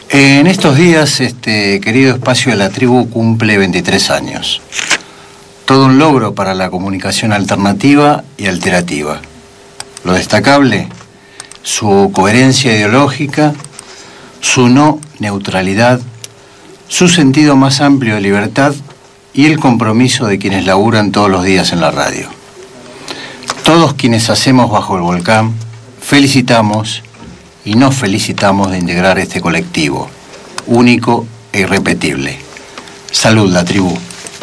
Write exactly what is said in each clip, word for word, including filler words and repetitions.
En estos días, este querido espacio de la tribu cumple veintitrés años. Todo un logro para la comunicación alternativa y alterativa. Lo destacable, su coherencia ideológica, su no neutralidad, su sentido más amplio de libertad y el compromiso de quienes laburan todos los días en la radio. Todos quienes hacemos Bajo el Volcán, felicitamos y nos felicitamos de integrar este colectivo, único e irrepetible. Salud, la tribu.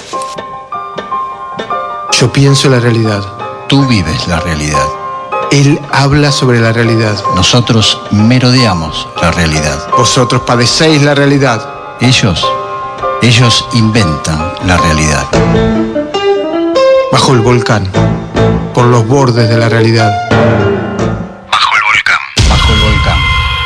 Yo pienso la realidad. Tú vives la realidad. Él habla sobre la realidad. Nosotros merodeamos la realidad. Vosotros padecéis la realidad. Ellos, ellos inventan la realidad. Bajo el volcán, por los bordes de la realidad. Bajo el volcán, bajo el volcán.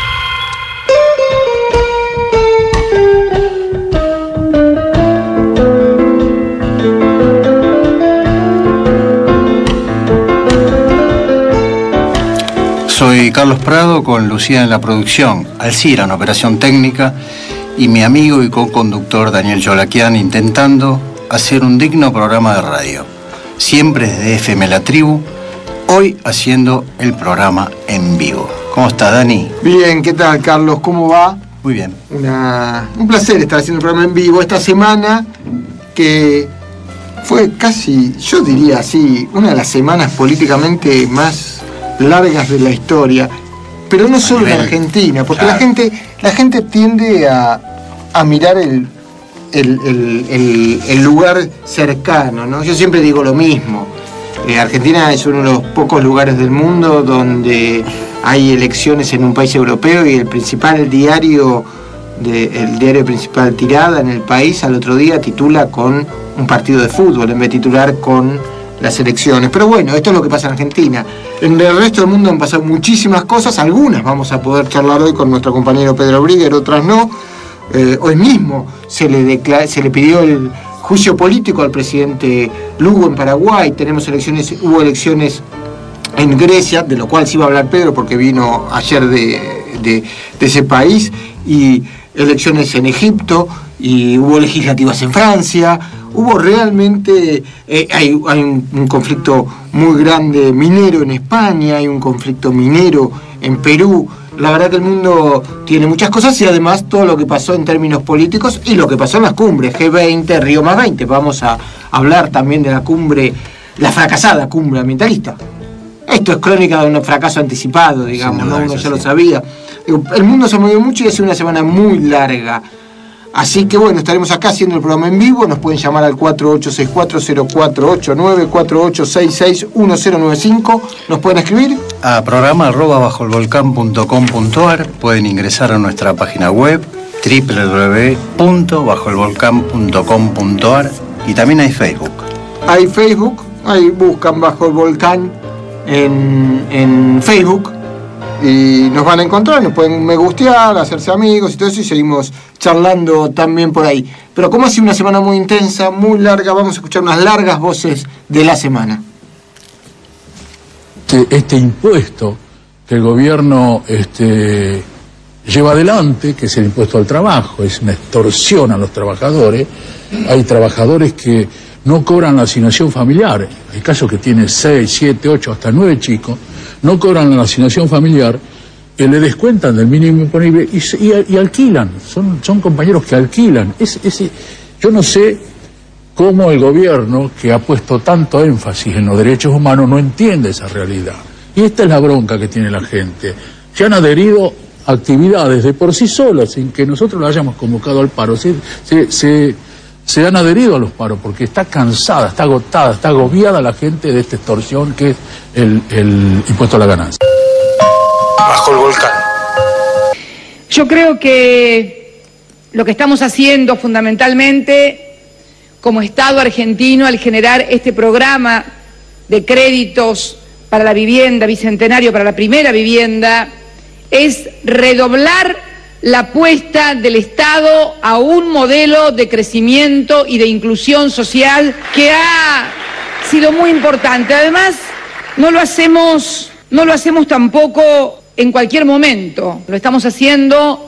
Soy Carlos Prado con Lucía en la producción, Alcira en operación técnica y mi amigo y co-conductor Daniel Yolaquian intentando hacer un digno programa de radio. Siempre desde F M La Tribu, hoy haciendo el programa en vivo. ¿Cómo está, Dani? Bien, ¿qué tal, Carlos? ¿Cómo va? Muy bien. Una, un placer estar haciendo el programa en vivo esta semana que fue casi, yo diría así, una de las semanas políticamente más largas de la historia, pero no solo en Argentina, porque claro, la gente la gente tiende a, a mirar el, el, el, el, el lugar cercano, ¿no? Yo siempre digo lo mismo. Eh, Argentina es uno de los pocos lugares del mundo donde hay elecciones en un país europeo y el principal diario, de, el diario principal Tirada en el país, al otro día titula con un partido de fútbol en vez de titular con las elecciones. Pero bueno, esto es lo que pasa en Argentina. En el resto del mundo han pasado muchísimas cosas, algunas vamos a poder charlar hoy con nuestro compañero Pedro Brigger, otras no. Eh, hoy mismo se le, declara, se le pidió el juicio político al presidente Lugo en Paraguay, tenemos elecciones, hubo elecciones en Grecia, de lo cual sí va a hablar Pedro porque vino ayer de, de, de ese país, y elecciones en Egipto, y hubo legislativas en Francia. Hubo realmente, eh, hay, hay un, un conflicto muy grande minero en España, hay un conflicto minero en Perú. La verdad que el mundo tiene muchas cosas y además todo lo que pasó en términos políticos y lo que pasó en las cumbres, G veinte, Río más veinte. Vamos a hablar también de la cumbre, la fracasada cumbre ambientalista. Esto es crónica de un fracaso anticipado, digamos, ¿no? Uno ya lo sabía. El mundo se movió mucho y ha sido una semana muy larga. Así que bueno, estaremos acá haciendo el programa en vivo. Nos pueden llamar al cuatro ocho seis cuatro cero cuatro ocho nueve, cuatro ocho seis seis uno cero nueve cinco. Nos pueden escribir a programa arroba bajo el volcán punto com punto a r. Pueden ingresar a nuestra página web doble u doble u doble u punto bajo el volcán punto com punto a r, y también hay Facebook. Hay Facebook, ahí buscan Bajo el Volcán en, en Facebook y nos van a encontrar, nos pueden me gustear, hacerse amigos y todo eso, y seguimos charlando también por ahí. Pero como ha sido una semana muy intensa, muy larga, vamos a escuchar unas largas voces de la semana. Este, este impuesto que el gobierno este, lleva adelante, que es el impuesto al trabajo, es una extorsión a los trabajadores. Hay trabajadores que no cobran la asignación familiar, hay casos que tienen seis, siete, ocho, hasta nueve chicos, no cobran la asignación familiar, eh, le descuentan del mínimo imponible y, y, y alquilan, son, son compañeros que alquilan. Es, es, yo no sé cómo el gobierno, que ha puesto tanto énfasis en los derechos humanos, no entiende esa realidad. Y esta es la bronca que tiene la gente. Se han adherido a actividades de por sí solas, sin que nosotros lo hayamos convocado al paro. Se, se, se, se han adherido a los paros porque está cansada, está agotada, está agobiada la gente de esta extorsión que es el, el impuesto a la ganancia. Bajo el volcán. Yo creo que lo que estamos haciendo fundamentalmente como Estado argentino al generar este programa de créditos para la vivienda, bicentenario para la primera vivienda, es redoblar la apuesta del Estado a un modelo de crecimiento y de inclusión social que ha sido muy importante. Además, no lo hacemos, no lo hacemos tampoco en cualquier momento, lo estamos haciendo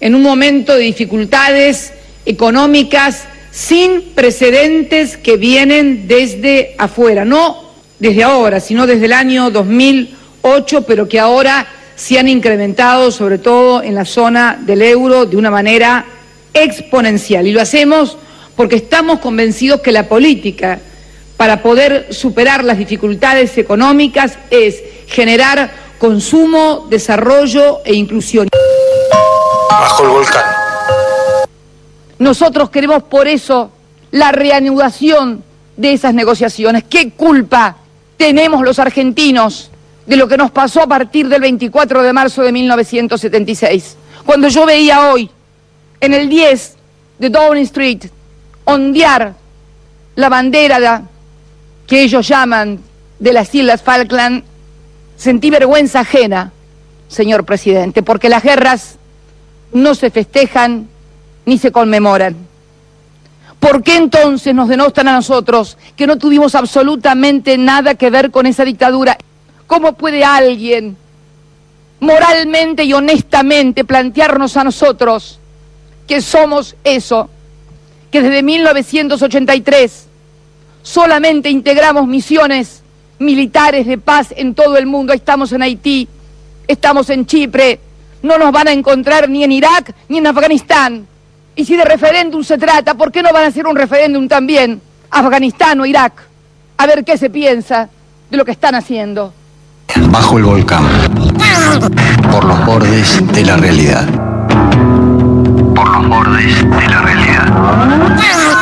en un momento de dificultades económicas sin precedentes que vienen desde afuera, no desde ahora, sino desde el año dos mil ocho, pero que ahora se han incrementado, sobre todo en la zona del euro, de una manera exponencial. Y lo hacemos porque estamos convencidos que la política, para poder superar las dificultades económicas, es generar consumo, desarrollo e inclusión. Bajo el volcán. Nosotros queremos por eso la reanudación de esas negociaciones. ¿Qué culpa tenemos los argentinos de lo que nos pasó a partir del veinticuatro de marzo de mil novecientos setenta y seis? Cuando yo veía hoy en el diez de Downing Street ondear la bandera de, que ellos llaman de las Islas Falkland, sentí vergüenza ajena, señor presidente, porque las guerras no se festejan ni se conmemoran. ¿Por qué entonces nos denostan a nosotros, que no tuvimos absolutamente nada que ver con esa dictadura? ¿Cómo puede alguien moralmente y honestamente plantearnos a nosotros que somos eso, que desde mil novecientos ochenta y tres solamente integramos misiones militares de paz en todo el mundo? Estamos en Haití, estamos en Chipre, no nos van a encontrar ni en Irak ni en Afganistán. Y si de referéndum se trata, ¿por qué no van a hacer un referéndum también Afganistán o Irak? A ver qué se piensa de lo que están haciendo. Bajo el volcán, por los bordes de la realidad. Por los bordes de la realidad.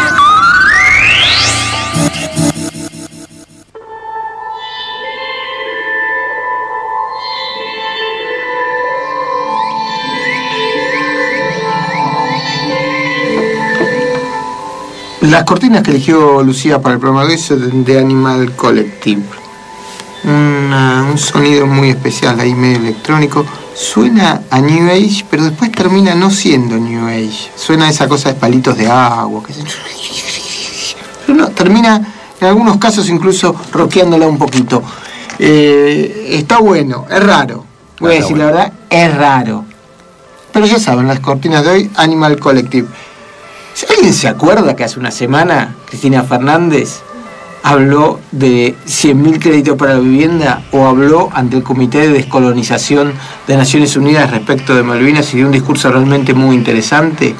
Las cortinas que eligió Lucía para el programa de hoy son de Animal Collective. Una, un sonido muy especial ahí, medio electrónico. Suena a New Age, pero después termina no siendo New Age. Suena a esa cosa de palitos de agua. Que se... no, termina, en algunos casos, incluso rockeándola un poquito. Eh, está bueno, es raro. Voy a decir la verdad, es raro. Pero ya saben, las cortinas de hoy, Animal Collective. Si alguien se acuerda que hace una semana Cristina Fernández habló de cien mil créditos para la vivienda, o habló ante el Comité de Descolonización de Naciones Unidas respecto de Malvinas y dio un discurso realmente muy interesante,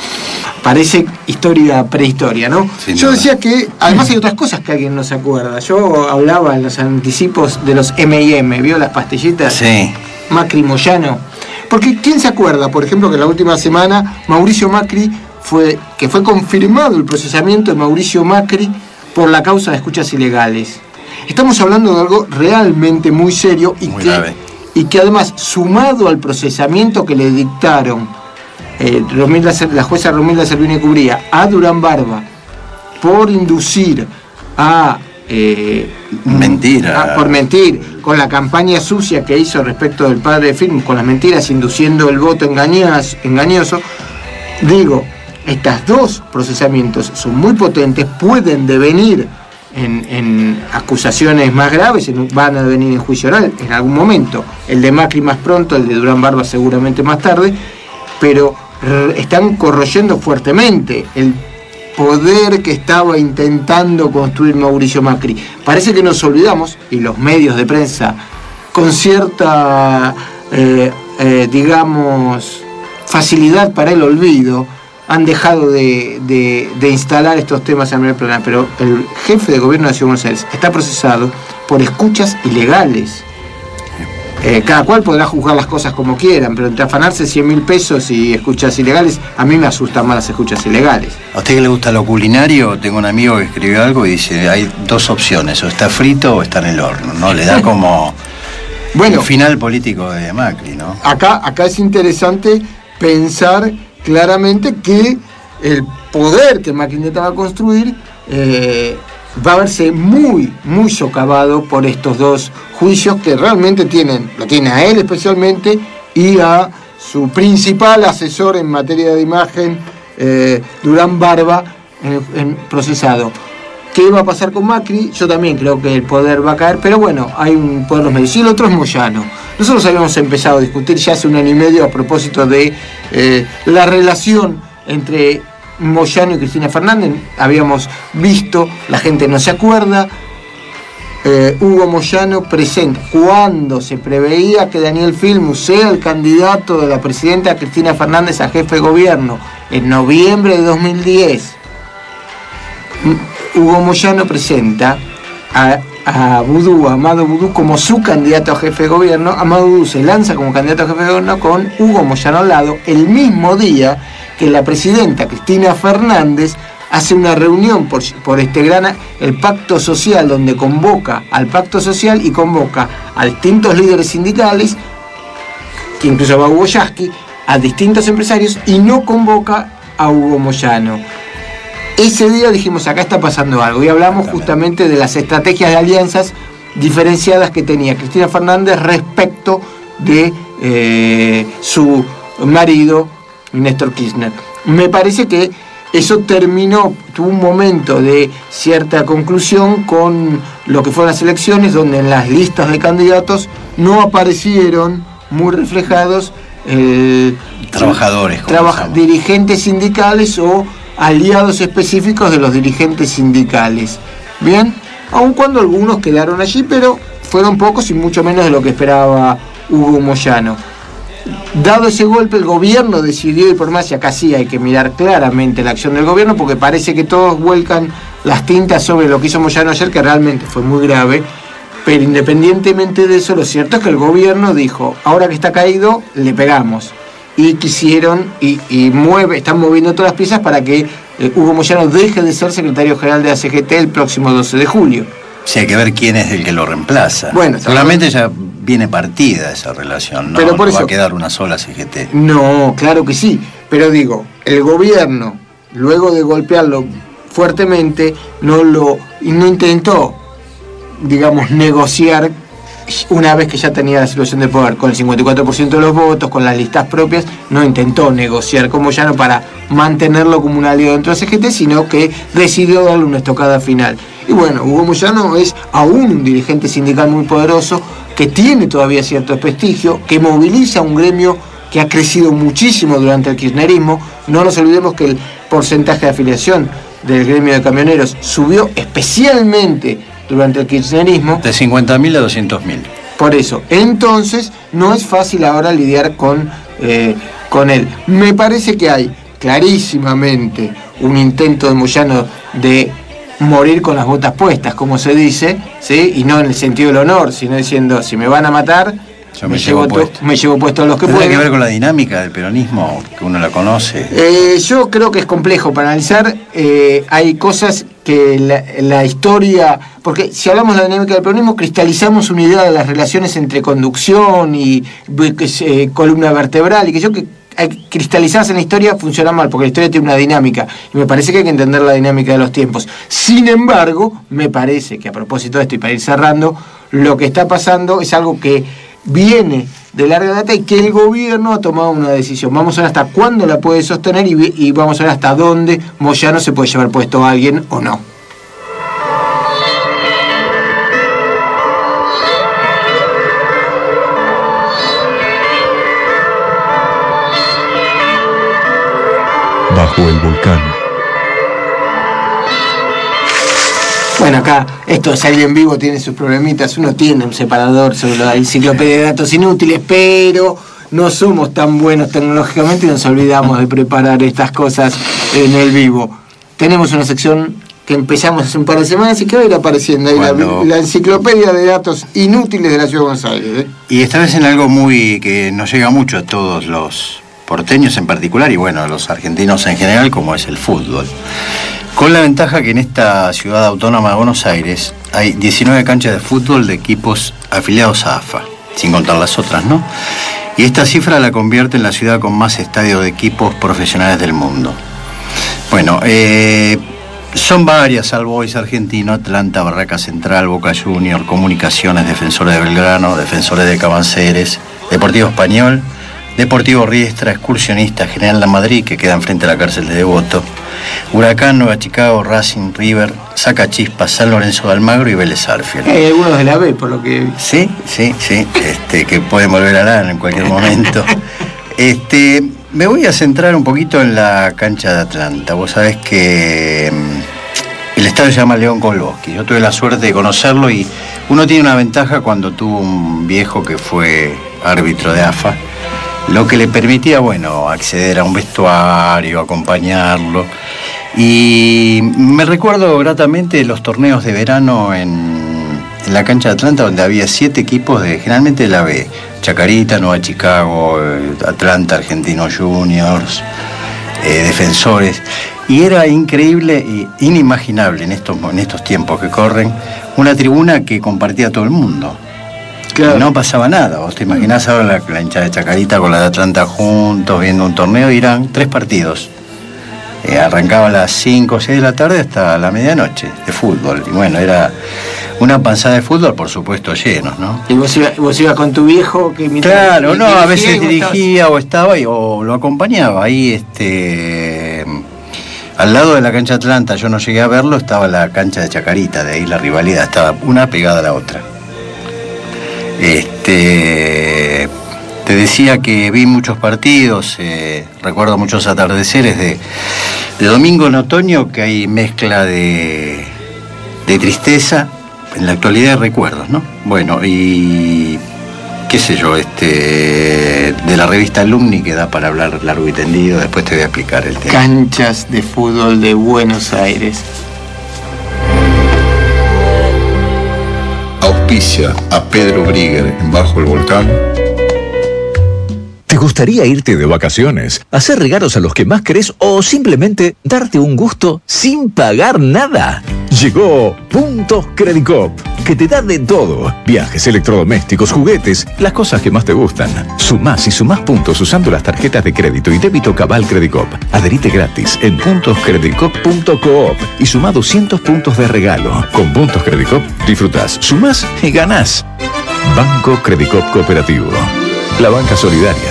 parece historia prehistoria, ¿no? Sin Yo duda. Decía que además hay otras cosas que alguien no se acuerda. Yo hablaba en los anticipos de los eme y eme, ¿vio las pastillitas? Sí. Macri, Moyano. Porque ¿quién se acuerda, por ejemplo, que la última semana Mauricio Macri fue, que fue confirmado el procesamiento de Mauricio Macri por la causa de escuchas ilegales? Estamos hablando de algo realmente muy serio y, muy que, y que además, sumado al procesamiento que le dictaron eh, Romilda, la jueza Romilda Servini Cubría a Durán Barba por inducir a... Eh, Mentira. A, por mentir, con la campaña sucia que hizo respecto del padre de Film, con las mentiras, induciendo el voto engañas, engañoso, digo, estos dos procesamientos son muy potentes, pueden devenir en, en acusaciones más graves, en, van a devenir en juicio oral en algún momento, el de Macri más pronto, el de Durán Barba seguramente más tarde, pero están corroyendo fuertemente el poder que estaba intentando construir Mauricio Macri. Parece que nos olvidamos, y los medios de prensa con cierta eh, eh, digamos facilidad para el olvido han dejado de, de, de instalar estos temas a nivel plano, pero el jefe de gobierno de la Ciudad de Buenos Aires está procesado por escuchas ilegales. Eh, cada cual podrá juzgar las cosas como quieran, pero entre afanarse cien mil pesos y escuchas ilegales, a mí me asustan más las escuchas ilegales. ¿A usted que le gusta lo culinario? Tengo un amigo que escribió algo y dice, hay dos opciones, o está frito o está en el horno, ¿no? Le da como bueno, un final político de Macri, ¿no? Acá, acá es interesante pensar claramente que el poder que Macri intentaba construir eh, va a verse muy, muy socavado por estos dos juicios que realmente tienen, lo tiene a él especialmente y a su principal asesor en materia de imagen, eh, Durán Barba, en, en procesado. ¿Qué va a pasar con Macri? Yo también creo que el poder va a caer, pero bueno, hay un poder de los medios. Y el otro es Moyano. Nosotros habíamos empezado a discutir ya hace un año y medio a propósito de eh, la relación entre Moyano y Cristina Fernández. Habíamos visto, la gente no se acuerda, eh, Hugo Moyano presenta, cuando se preveía que Daniel Filmus sea el candidato de la presidenta Cristina Fernández a jefe de gobierno en noviembre de dos mil diez, Hugo Moyano presenta a, a Vudú, a Amado Vudú, como su candidato a jefe de gobierno. Amado Vudú se lanza como candidato a jefe de gobierno con Hugo Moyano al lado, el mismo día que la presidenta Cristina Fernández hace una reunión por, por este gran, el pacto social, donde convoca al pacto social y convoca a distintos líderes sindicales, que incluso va Hugo Yasky, a distintos empresarios, y no convoca a Hugo Moyano. Ese día dijimos, acá está pasando algo, y hablamos justamente de las estrategias de alianzas diferenciadas que tenía Cristina Fernández respecto de eh, su marido Néstor Kirchner. Me parece que eso terminó, tuvo un momento de cierta conclusión con lo que fueron las elecciones, donde en las listas de candidatos no aparecieron muy reflejados eh, trabajadores, traba, dirigentes sindicales o aliados específicos de los dirigentes sindicales. Bien, aun cuando algunos quedaron allí, pero fueron pocos y mucho menos de lo que esperaba Hugo Moyano. Dado ese golpe, el gobierno decidió ir por más, y acá sí hay que mirar claramente la acción del gobierno, porque parece que todos vuelcan las tintas sobre lo que hizo Moyano ayer, que realmente fue muy grave. Pero independientemente de eso, lo cierto es que el gobierno dijo, ahora que está caído, le pegamos. Y quisieron, y, y mueve, están moviendo todas las piezas para que eh, Hugo Moyano deje de ser secretario general de la C G T el próximo doce de julio. Sí, hay que ver quién es el que lo reemplaza. Bueno, seguramente ya viene partida esa relación, ¿no? Pero por no eso, va a quedar una sola C G T. No, claro que sí. Pero digo, el gobierno, luego de golpearlo fuertemente, no lo no intentó, digamos, negociar una vez que ya tenía la situación de poder, con el cincuenta y cuatro por ciento de los votos, con las listas propias. No intentó negociar con Moyano para mantenerlo como un aliado dentro de la C G T, sino que decidió darle una estocada final. Y bueno, Hugo Moyano es aún un dirigente sindical muy poderoso, que tiene todavía cierto prestigio, que moviliza un gremio que ha crecido muchísimo durante el kirchnerismo. No nos olvidemos que el porcentaje de afiliación del gremio de camioneros subió especialmente durante el kirchnerismo. De cincuenta mil a doscientos mil. Por eso, entonces, no es fácil ahora lidiar con, eh, con él. Me parece que hay clarísimamente un intento de Moyano de morir con las botas puestas, como se dice, ¿sí? Y no en el sentido del honor, sino diciendo, si me van a matar, Yo me, me, llevo llevo puesto. me llevo puesto a los que puedo. pueden. ¿Tiene que ver con la dinámica del peronismo, que uno la conoce? Eh, yo creo que es complejo para analizar. Eh, hay cosas que la, la historia... Porque si hablamos de la dinámica del peronismo, cristalizamos una idea de las relaciones entre conducción y eh, columna vertebral, y que yo que cristalizarse en la historia funciona mal, porque la historia tiene una dinámica, y me parece que hay que entender la dinámica de los tiempos. Sin embargo, me parece que, a propósito de esto, y para ir cerrando, lo que está pasando es algo que viene de larga data y que el gobierno ha tomado una decisión. Vamos a ver hasta cuándo la puede sostener, y, y vamos a ver hasta dónde Moyano se puede llevar puesto a alguien o no. Bajo el volcán. Bueno, acá esto de salir en vivo tiene sus problemitas. Uno tiene un separador sobre la enciclopedia de datos inútiles, pero no somos tan buenos tecnológicamente y nos olvidamos de preparar estas cosas en el vivo. Tenemos una sección que empezamos hace un par de semanas y que va a ir apareciendo ahí, Cuando... la, la enciclopedia de datos inútiles de la Ciudad de Buenos Aires, ¿eh? Y esta vez en algo muy que nos llega mucho a todos los porteños en particular, y bueno, a los argentinos en general, como es el fútbol. Con la ventaja que en esta ciudad autónoma de Buenos Aires hay diecinueve canchas de fútbol de equipos afiliados a A F A, sin contar las otras, ¿no? Y esta cifra la convierte en la ciudad con más estadios de equipos profesionales del mundo. Bueno, eh, son varias: All Boys argentino, Atlanta, Barraca Central, Boca Juniors, Comunicaciones, Defensores de Belgrano, Defensores de Cabanceres, Deportivo Español, Deportivo Riestra, Excursionista, General La Madrid, que queda enfrente a la cárcel de Devoto, Huracán, Nueva Chicago, Racing, River, Sacachispas, San Lorenzo de Almagro y Vélez Sarsfield. Hay algunos de la B, por lo que... Sí, sí, sí, este, que pueden volver a la en cualquier momento. Este, me voy a centrar un poquito en la cancha de Atlanta. Vos sabés que el estadio se llama León Kolboski. Yo tuve la suerte de conocerlo y uno tiene una ventaja cuando tuvo un viejo que fue árbitro de A F A, lo que le permitía, bueno, acceder a un vestuario, acompañarlo. Y me recuerdo gratamente los torneos de verano en, en la cancha de Atlanta, donde había siete equipos de, generalmente de la B, Chacarita, Nueva Chicago, Atlanta, Argentinos Juniors, eh, Defensores. Y era increíble e inimaginable en estos, en estos tiempos que corren, una tribuna que compartía todo el mundo. Claro. No pasaba nada. Vos te imaginás ahora la, la hinchada de Chacarita con la de Atlanta juntos, viendo un torneo, y eran tres partidos. Eh, arrancaba a las cinco o seis de la tarde hasta la medianoche de fútbol. Y bueno, era una panzada de fútbol, por supuesto, llenos, ¿no? ¿Y vos ibas vos iba con tu viejo? Que claro, no, a veces dirigía o estaba y, o lo acompañaba. Ahí, este... al lado de la cancha de Atlanta, yo no llegué a verlo, estaba la cancha de Chacarita, de ahí la rivalidad, estaba una pegada a la otra. Este, te decía que vi muchos partidos, eh, recuerdo muchos atardeceres de, de domingo en otoño, que hay mezcla de, de tristeza, en la actualidad de recuerdos, ¿no? Bueno, y qué sé yo, este, de la revista Alumni, que da para hablar largo y tendido, después te voy a explicar el tema. Canchas de fútbol de Buenos Aires. Auspicia a Pedro Brigger en Bajo el Volcán. ¿Te gustaría irte de vacaciones, hacer regalos a los que más querés o simplemente darte un gusto sin pagar nada? Llegó Puntos Credicop, que te da de todo. Viajes, electrodomésticos, juguetes, las cosas que más te gustan. Sumás y sumás puntos usando las tarjetas de crédito y débito Cabal Credicop. Adherite gratis en puntos credicop punto coop y sumá doscientos puntos de regalo. Con Puntos Credicop disfrutás, sumás y ganás. Banco Credicop Cooperativo. La banca solidaria.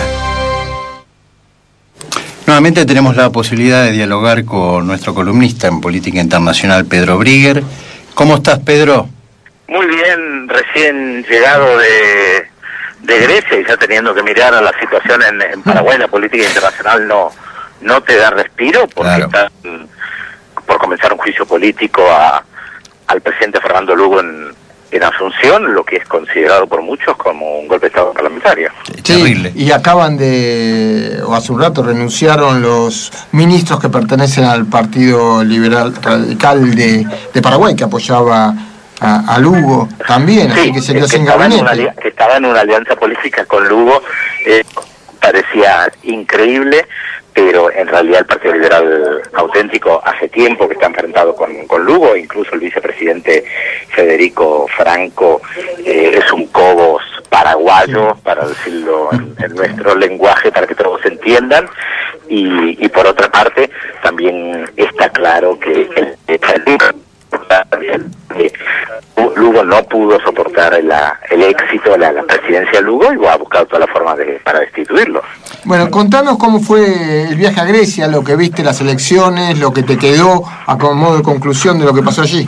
Nuevamente tenemos la posibilidad de dialogar con nuestro columnista en política internacional, Pedro Brigger. ¿Cómo estás, Pedro? Muy bien, recién llegado de, de Grecia y ya teniendo que mirar a la situación en, en Paraguay. La política internacional no no te da respiro porque claro. Está por comenzar un juicio político a, al presidente Fernando Lugo en, en Asunción, lo que es considerado por muchos como un golpe de Estado parlamentario. Sí, terrible. Y acaban de, o hace un rato renunciaron los ministros que pertenecen al Partido Liberal Radical de, de Paraguay, que apoyaba a, a Lugo también, sí, así que se quedó sin gabinete. Que estaba en una alianza política con Lugo, eh, parecía increíble, pero en realidad el Partido Liberal Auténtico hace tiempo que está enfrentado con, con Lugo, incluso el vicepresidente Federico Franco eh, es un cobos paraguayo, para decirlo en, en nuestro lenguaje, para que todos entiendan, y, y por otra parte también está claro que el, el, el, Lugo no pudo soportar la, el éxito de la, la presidencia de Lugo y ha buscado todas las formas de, para destituirlo. Bueno, contanos cómo fue el viaje a Grecia, lo que viste, las elecciones, lo que te quedó a modo de conclusión de lo que pasó allí.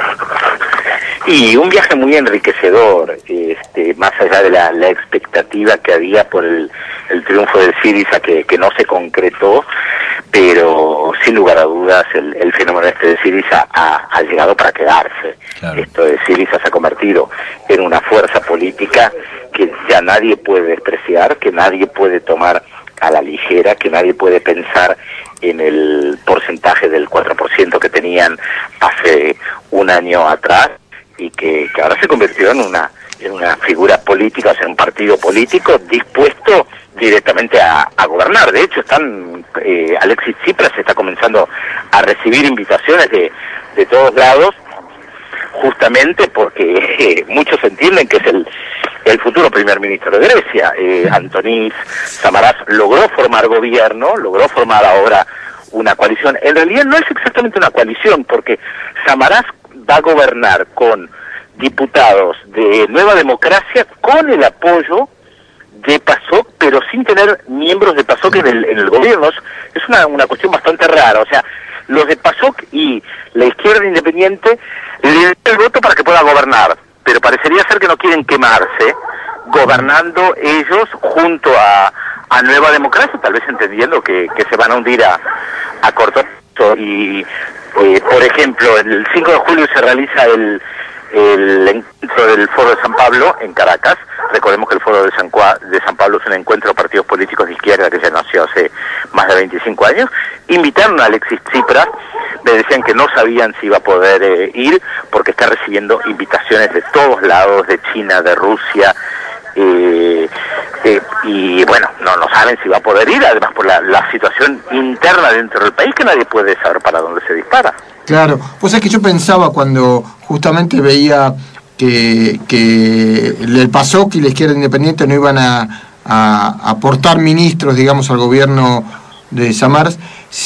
Y un viaje muy enriquecedor, este, más allá de la, la expectativa que había por el, el triunfo del Syriza, que, que no se concretó, pero sin lugar a dudas el, el fenómeno este de Syriza ha, ha llegado para quedarse. Claro. Esto de Syriza se ha convertido en una fuerza política que ya nadie puede despreciar, que nadie puede tomar a la ligera, que nadie puede pensar en el porcentaje del cuatro por ciento que tenían hace un año atrás, y que, que ahora se convirtió en una en una figura política, o sea, un partido político dispuesto directamente a, a gobernar. De hecho, están eh, Alexis Tsipras está comenzando a recibir invitaciones de, de todos lados, justamente porque eh, muchos entienden que es el, el futuro primer ministro de Grecia. Eh, Antonis Samaras logró formar gobierno, logró formar ahora una coalición. En realidad no es exactamente una coalición, porque Samaras va a gobernar con diputados de Nueva Democracia con el apoyo de PASOK, pero sin tener miembros de PASOK en el, en el gobierno. Es una, una cuestión bastante rara. O sea, los de PASOK y la izquierda independiente le dan el voto para que pueda gobernar, pero parecería ser que no quieren quemarse gobernando ellos junto a, a Nueva Democracia, tal vez entendiendo que, que se van a hundir a, a corto plazo. Y, eh, por ejemplo, el cinco de julio se realiza el, el encuentro del Foro de San Pablo en Caracas. Recordemos que el Foro de San, de San Pablo es un encuentro de partidos políticos de izquierda que ya nació hace más de veinticinco años. Invitaron a Alexis Tsipras, me decían que no sabían si iba a poder eh, ir porque está recibiendo invitaciones de todos lados, de China, de Rusia, eh, eh, y bueno, no, no saben si va a poder ir, además por la, la situación interna dentro del país, que nadie puede saber para dónde se dispara. Claro, pues es que yo pensaba cuando justamente veía que, que el PASOK y la izquierda independiente no iban a, a aportar ministros, digamos, al gobierno de Samaras,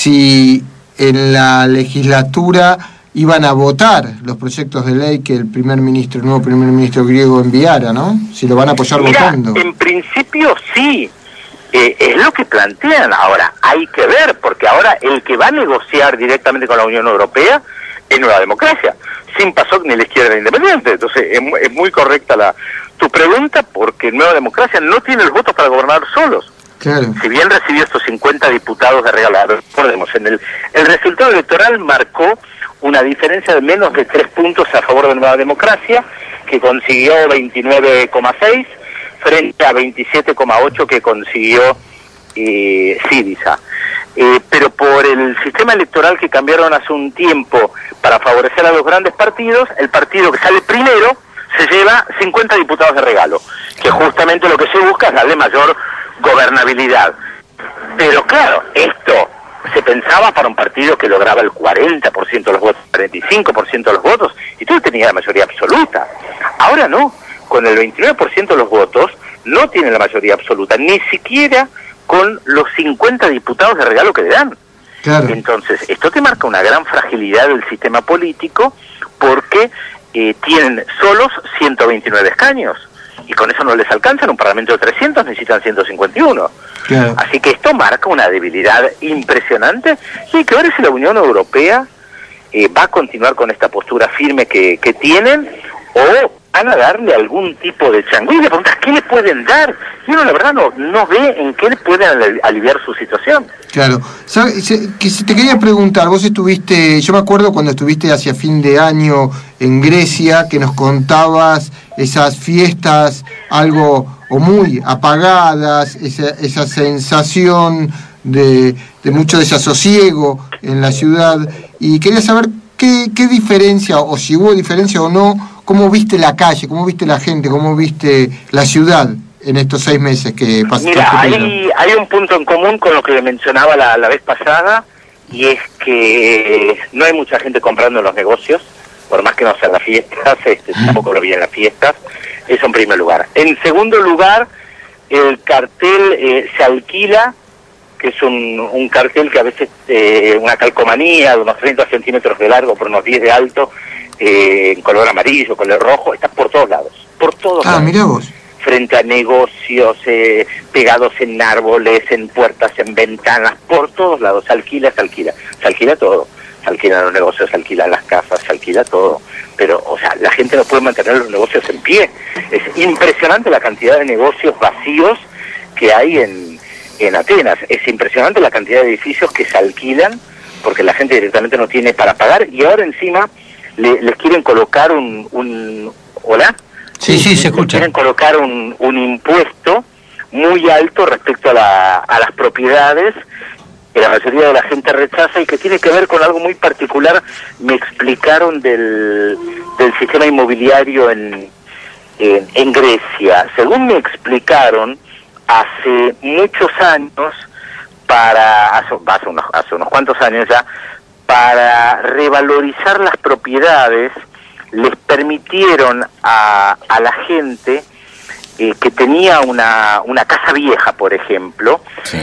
si en la legislatura iban a votar los proyectos de ley que el primer ministro, el nuevo primer ministro griego enviara, ¿no? Si lo van a apoyar Mirá, votando. En principio sí, eh, es lo que plantean ahora. Hay que ver, porque ahora el que va a negociar directamente con la Unión Europea es Nueva Democracia, sin PASOK ni la izquierda independiente. Entonces es, es muy correcta la tu pregunta, porque Nueva Democracia no tiene los votos para gobernar solos. Claro. Si bien recibió estos cincuenta diputados de regalo, recordemos, en el, el resultado electoral marcó una diferencia de menos de tres puntos a favor de Nueva Democracia, que consiguió veintinueve coma seis frente a veintisiete coma ocho que consiguió eh, Syriza. Eh, pero por el sistema electoral que cambiaron hace un tiempo para favorecer a los grandes partidos, el partido que sale primero se lleva cincuenta diputados de regalo, que justamente lo que se busca es darle mayor gobernabilidad. Pero claro, esto se pensaba para un partido que lograba el cuarenta por ciento de los votos, cuarenta y cinco por ciento de los votos, y tú tenías la mayoría absoluta. Ahora no, con el veintinueve por ciento de los votos no tiene la mayoría absoluta, ni siquiera con los cincuenta diputados de regalo que le dan. Claro. Entonces, esto te marca una gran fragilidad del sistema político, porque eh, tienen solos ciento veintinueve escaños, y con eso no les alcanza. En un parlamento de trescientos necesitan ciento cincuenta y uno. Claro. Así que esto marca una debilidad impresionante, y hay que ver si la Unión Europea eh, va a continuar con esta postura firme que, que tienen, o van a darle algún tipo de changuí. Le preguntas, ¿qué le pueden dar? Y uno la verdad no, no ve en qué le pueden aliviar su situación. Claro. ¿Sabes? Que te quería preguntar, vos estuviste, yo me acuerdo cuando estuviste hacia fin de año en Grecia, que nos contabas esas fiestas algo o muy apagadas, esa, esa sensación de, de mucho desasosiego en la ciudad, y quería saber qué, qué diferencia, o si hubo diferencia o no, cómo viste la calle, cómo viste la gente, cómo viste la ciudad en estos seis meses que pasaste. Mira, hay, hay un punto en común con lo que le mencionaba la, la vez pasada, y es que no hay mucha gente comprando en los negocios, por más que no sean las fiestas, este, tampoco lo vi en las fiestas. Eso en primer lugar. En segundo lugar, el cartel eh, se alquila, que es un, un cartel que a veces, eh, una calcomanía de unos treinta centímetros de largo por unos diez de alto, eh, en color amarillo, color rojo, está por todos lados, por todos ah, lados. Mirá vos. Frente a negocios, eh, pegados en árboles, en puertas, en ventanas, por todos lados, se alquila, se alquila, se alquila todo. Se alquilan los negocios, se alquilan las casas, se alquila todo. Pero, o sea, la gente no puede mantener los negocios en pie. Es impresionante la cantidad de negocios vacíos que hay en, en Atenas. Es impresionante la cantidad de edificios que se alquilan porque la gente directamente no tiene para pagar, y ahora encima le, les quieren colocar un... un ¿Hola? Sí, sí, se escucha. Les quieren colocar un, un impuesto muy alto respecto a, la, a las propiedades, que la mayoría de la gente rechaza, y que tiene que ver con algo muy particular. Me explicaron del, del sistema inmobiliario en, en, en Grecia. Según me explicaron, hace muchos años, para hace, hace, unos, hace unos cuantos años ya, para revalorizar las propiedades, les permitieron a, a la gente Eh, que tenía una, una casa vieja, por ejemplo, sí,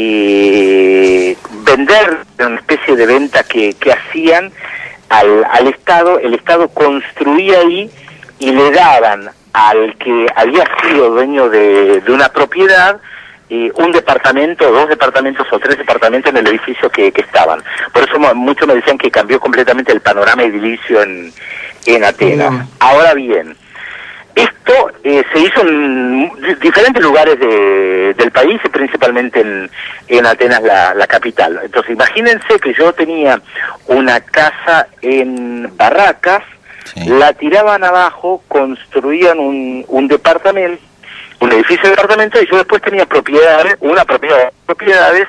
y vender una especie de venta que, que hacían al, al Estado. El Estado construía ahí y le daban al que había sido dueño de, de una propiedad, eh, un departamento, dos departamentos o tres departamentos en el edificio que, que estaban. Por eso muchos me decían que cambió completamente el panorama edilicio en, en Atenas. Mm. Ahora bien, esto eh, se hizo en diferentes lugares de, del país y principalmente en, en Atenas, la, la capital. Entonces imagínense que yo tenía una casa en Barracas, sí. La tiraban abajo, construían un, un departamento, un edificio de departamento, y yo después tenía propiedades, una propiedad, propiedades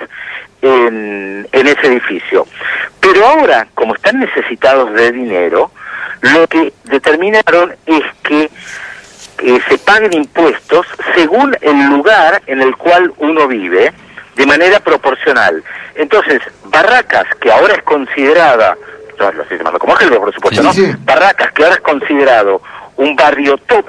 en, en ese edificio. Pero ahora, como están necesitados de dinero, lo que determinaron es que Eh, se paguen impuestos según el lugar en el cual uno vive, de manera proporcional. Entonces, Barracas, que ahora es considerada, no, lo estoy llamando como ejemplo, por supuesto, sí, ¿no? Sí. Barracas, que ahora es considerado un barrio top,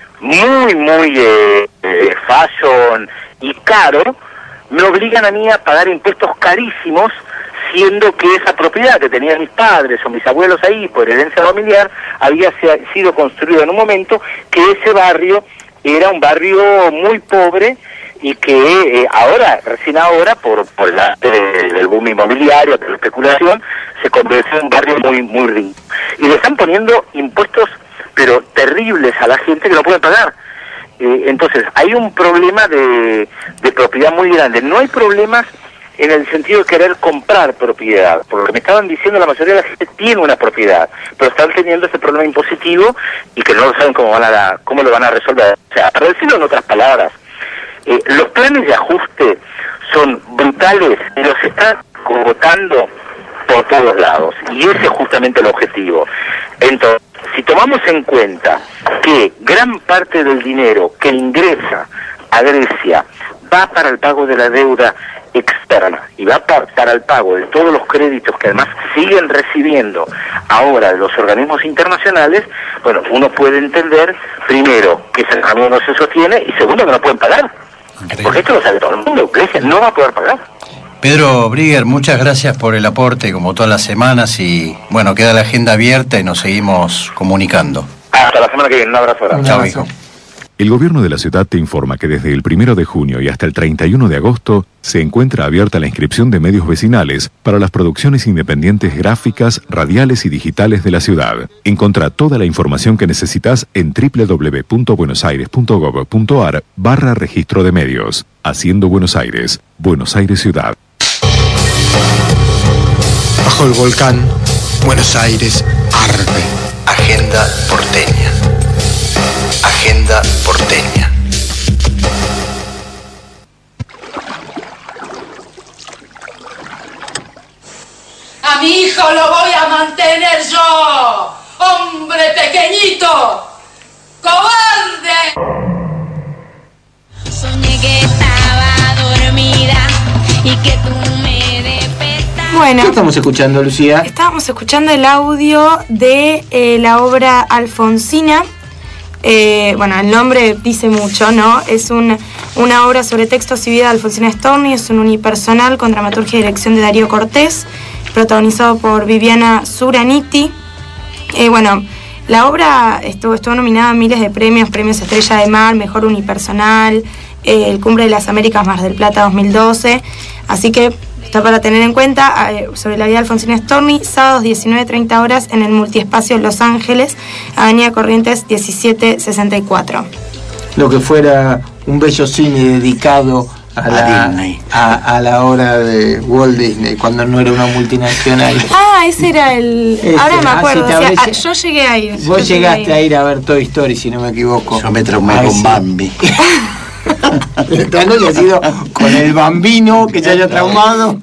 muy, muy eh, eh, fashion y caro, me obligan a mí a pagar impuestos carísimos, siendo que esa propiedad que tenían mis padres o mis abuelos ahí por herencia familiar había sido construida en un momento que ese barrio era un barrio muy pobre y que eh, ahora, recién ahora, por, por el arte del boom inmobiliario, de la especulación, se convirtió en un barrio muy, muy rico. Y le están poniendo impuestos, pero terribles a la gente que no pueden pagar. Eh, entonces, hay un problema de, de propiedad muy grande. No hay problemas en el sentido de querer comprar propiedad, por lo que me estaban diciendo, la mayoría de la gente tiene una propiedad, pero están teniendo ese problema impositivo y que no saben cómo van a cómo lo van a resolver. O sea, para decirlo en otras palabras, eh, los planes de ajuste son brutales y los están agotando por todos lados, y ese es justamente el objetivo. Entonces, si tomamos en cuenta que gran parte del dinero que ingresa a Grecia va para el pago de la deuda externa y va para el pago de todos los créditos que además siguen recibiendo ahora de los organismos internacionales, bueno, uno puede entender, primero, que ese camino no se sostiene, y segundo, que no pueden pagar. Increíble. Porque esto lo sabe todo el mundo, Grecia no va a poder pagar. Pedro Brigger, muchas gracias por el aporte, como todas las semanas, y bueno, queda la agenda abierta y nos seguimos comunicando. Hasta la semana que viene, un abrazo grande. Chao, hijo. El gobierno de la ciudad te informa que desde el primero de junio y hasta el treinta y uno de agosto se encuentra abierta la inscripción de medios vecinales para las producciones independientes gráficas, radiales y digitales de la ciudad. Encontrá toda la información que necesitas en doble u doble u doble u punto buenos aires punto gob punto ar barra registro de medios. Haciendo Buenos Aires, Buenos Aires Ciudad. Bajo el volcán, Buenos Aires arde. Agenda porteña. Agenda porteña. A mi hijo lo voy a mantener yo, hombre pequeñito, cobarde. Soñé que estaba dormida y que tú me despertaste. Bueno, ¿qué estamos escuchando, Lucía? Estábamos escuchando el audio de eh, la obra Alfonsina. Eh, bueno, el nombre dice mucho, ¿no? Es un, una obra sobre textos y vida de Alfonsina Storni, es un unipersonal con dramaturgia y dirección de Darío Cortés, protagonizado por Viviana Suraniti. Eh, bueno, la obra estuvo, estuvo nominada a miles de premios, premios Estrella de Mar, Mejor Unipersonal, eh, el Cumbre de las Américas Mar del Plata dos mil doce, así que está para tener en cuenta. Eh, sobre la vida de Alfonsina Storni, sábados diecinueve treinta horas en el Multiespacio Los Ángeles, Avenida Corrientes diecisiete sesenta y cuatro. Lo que fuera un bello cine dedicado a la, a, a la obra de Walt Disney, cuando no era una multinacional. Ah, ese era el... Ese, ahora me acuerdo, ah, si o sea, habré... yo llegué a ir. Vos llegaste a ir. a ir a ver Toy Story, si no me equivoco. Yo me traumé con sí. Bambi. No, que ha sido con el bambino que se haya traumado.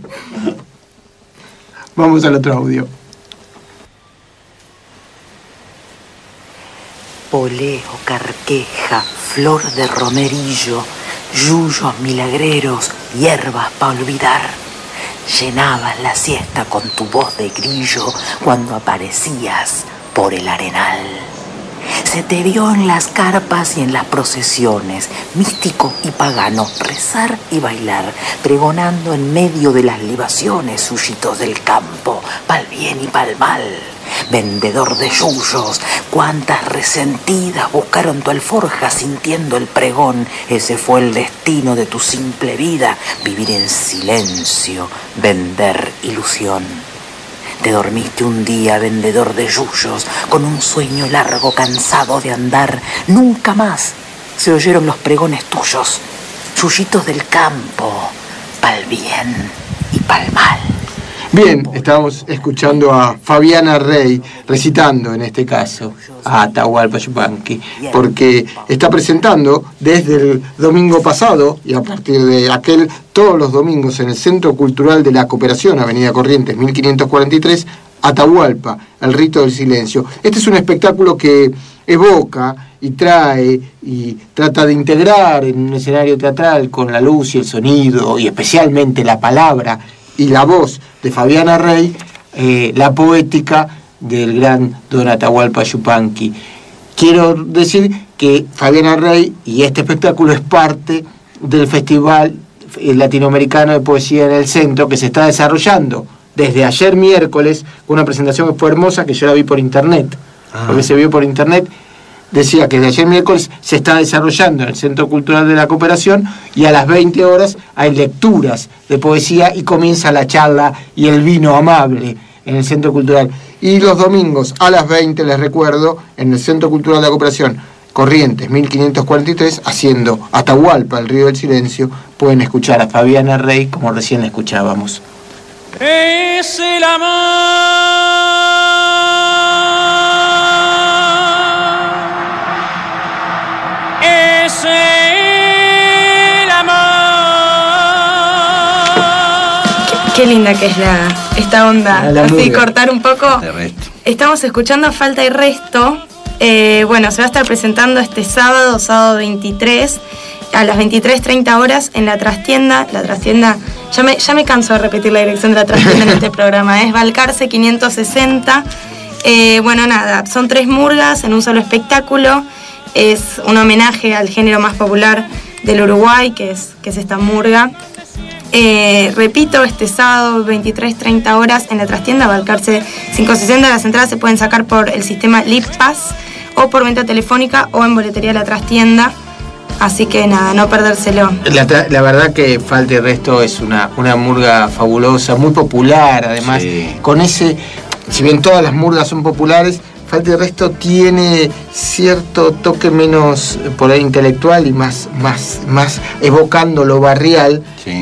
Vamos al otro audio. Poleo, carqueja, flor de romerillo, yuyos milagreros, hierbas pa' olvidar. Llenabas la siesta con tu voz de grillo cuando aparecías por el arenal. Se te vio en las carpas y en las procesiones, místico y pagano, rezar y bailar, pregonando en medio de las libaciones, suyitos del campo, pa'l bien y pa'l mal. vendedor de yuyos. Cuántas resentidas buscaron tu alforja sintiendo el pregón. Ese fue el destino de tu simple vida, vivir en silencio, vender ilusión. Te dormiste un día, vendedor de yuyos, con un sueño largo, cansado de andar. Nunca más se oyeron los pregones tuyos, yuyitos del campo, pa'l bien y pa'l mal. Bien, estamos escuchando a Fabiana Rey recitando, en este caso, a Atahualpa Yupanqui, porque está presentando desde el domingo pasado y a partir de aquel, todos los domingos en el Centro Cultural de la Cooperación, Avenida Corrientes mil quinientos cuarenta y tres, Atahualpa, el rito del silencio. Este es un espectáculo que evoca y trae y trata de integrar en un escenario teatral con la luz y el sonido y especialmente la palabra y la voz de Fabiana Rey, eh, la poética del gran don Atahualpa Yupanqui. Quiero decir que Fabiana Rey y este espectáculo es parte del Festival Latinoamericano de Poesía en el Centro, que se está desarrollando desde ayer miércoles, con una presentación que fue hermosa, que yo la vi por internet, ah. porque se vio por internet. Decía que desde ayer miércoles se está desarrollando en el Centro Cultural de la Cooperación y a las veinte horas hay lecturas de poesía y comienza la charla y el vino amable en el Centro Cultural. Y los domingos a las veinte, les recuerdo, en el Centro Cultural de la Cooperación, Corrientes mil quinientos cuarenta y tres, haciendo Atahualpa, el río del silencio, pueden escuchar a Fabiana Rey como recién la escuchábamos. Es el amor. Es el amor. Qué, qué linda que es la, esta onda. La Así, murga. cortar un poco. Estamos escuchando Falta y Resto. Eh, bueno, se va a estar presentando este sábado, sábado veintitrés, a las veintitrés treinta horas en la trastienda. La trastienda, ya me, ya me canso de repetir la dirección de la trastienda en este programa. Es Balcarce quinientos sesenta. Eh, bueno, nada, son tres murgas en un solo espectáculo. Es un homenaje al género más popular del Uruguay, que es, que es esta murga. Eh, repito, este sábado, veintitrés treinta horas, en la trastienda Balcarce quinientos sesenta. Las entradas se pueden sacar por el sistema LipPass o por venta telefónica o en boletería de la trastienda. Así que nada, no perdérselo. La, la verdad que Falta y Resto es una, una murga fabulosa, muy popular, además, sí. Con ese, si bien todas las murgas son populares, Falta y Resto tiene cierto toque menos por ahí intelectual y más, más, más evocando lo barrial,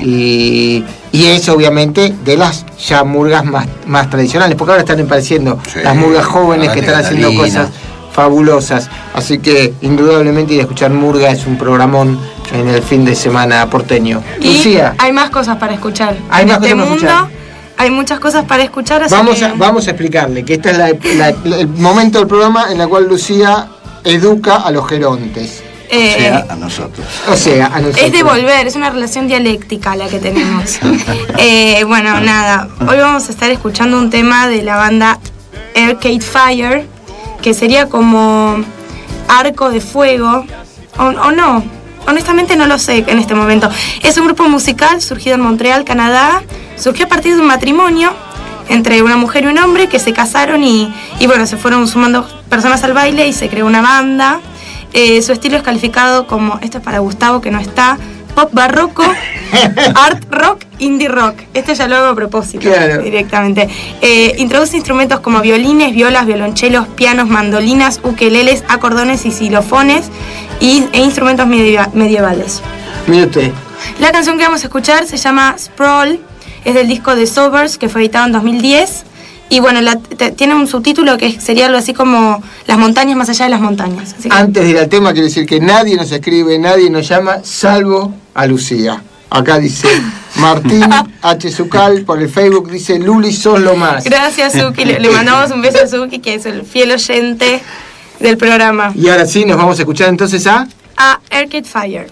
sí. y, y es obviamente de las ya murgas más, más tradicionales, porque ahora están apareciendo, sí, las murgas jóvenes que están haciendo Catalina. Cosas fabulosas, así que indudablemente ir a escuchar murga es un programón en el fin de semana porteño. Y Lucía, hay más cosas para escuchar. Hay en más este cosas mundo para escuchar. Hay muchas cosas para escuchar. Así vamos que... a, vamos a explicarle que este es la, la, el momento del programa en el cual Lucía educa a los gerontes. Eh, o sea, a nosotros. O sea, a nosotros. Es devolver, es una relación dialéctica la que tenemos. eh, bueno, nada, hoy vamos a estar escuchando un tema de la banda Arcade Fire, que sería como Arco de Fuego, o, o no, honestamente no lo sé en este momento. Es un grupo musical surgido en Montreal, Canadá. Surgió a partir de un matrimonio entre una mujer y un hombre que se casaron y, y bueno, se fueron sumando personas al baile y se creó una banda. Eh, su estilo es calificado como, esto es para Gustavo que no está, pop barroco, art rock, indie rock. Esto ya lo hago a propósito, claro. Directamente. Eh, introduce instrumentos como violines, violas, violonchelos, pianos, mandolinas, ukeleles, acordones y xilofones y, e instrumentos media, medievales. Mire usted. La canción que vamos a escuchar se llama Sprawl, es del disco The Sobers, que fue editado en dos mil diez. Y bueno, la, te, tiene un subtítulo que sería algo así como Las montañas más allá de las montañas. Así que... Antes de ir al tema, quiero decir que nadie nos escribe, nadie nos llama, salvo a Lucía. Acá dice Martín H. Zucal, por el Facebook dice, Luli, sos lo más. Gracias, Zuki. Le, le mandamos un beso a Zuki, que es el fiel oyente del programa. Y ahora sí, nos vamos a escuchar entonces a... A Arcade Fire.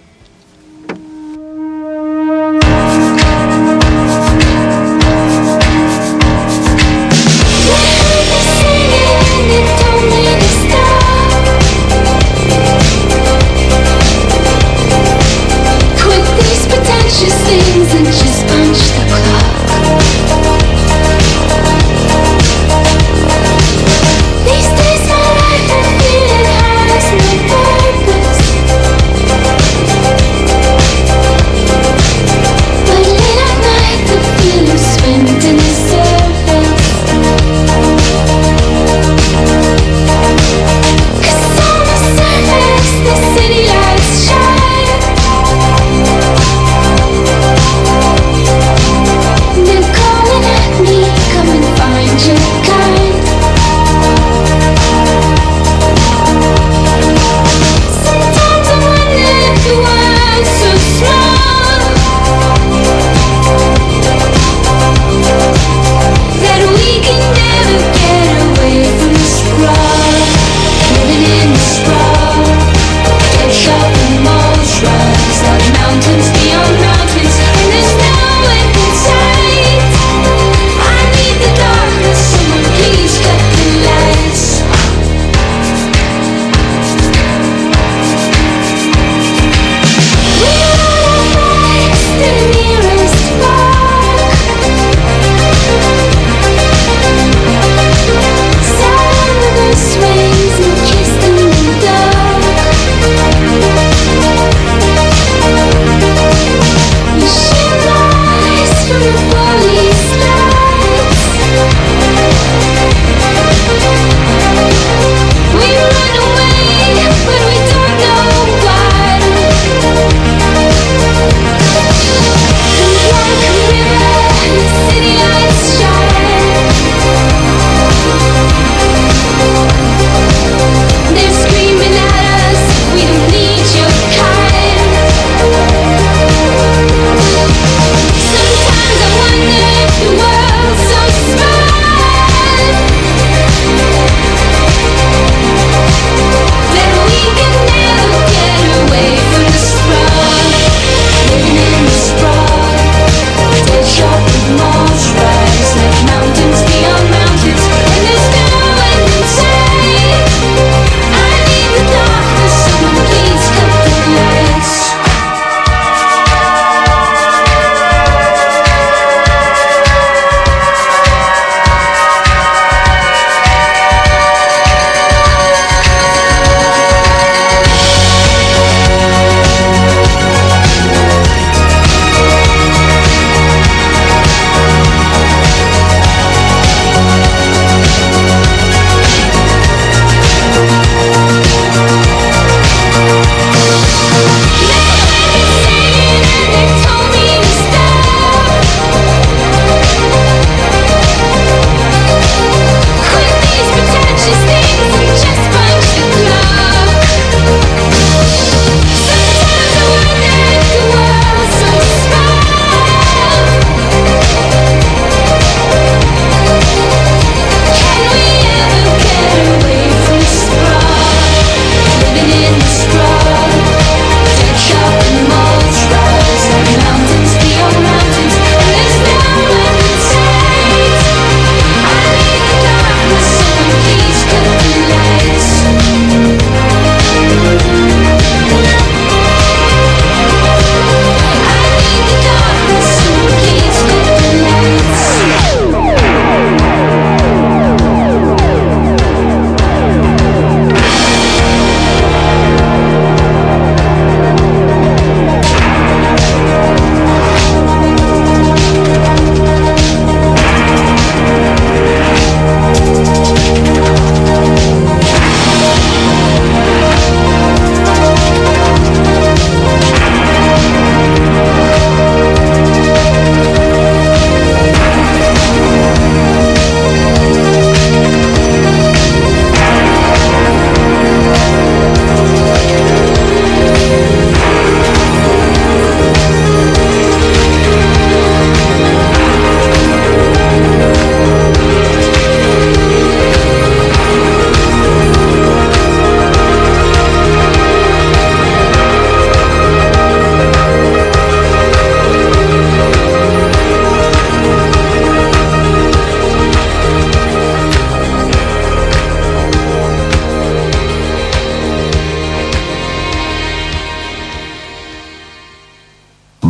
Things and just punch the clock.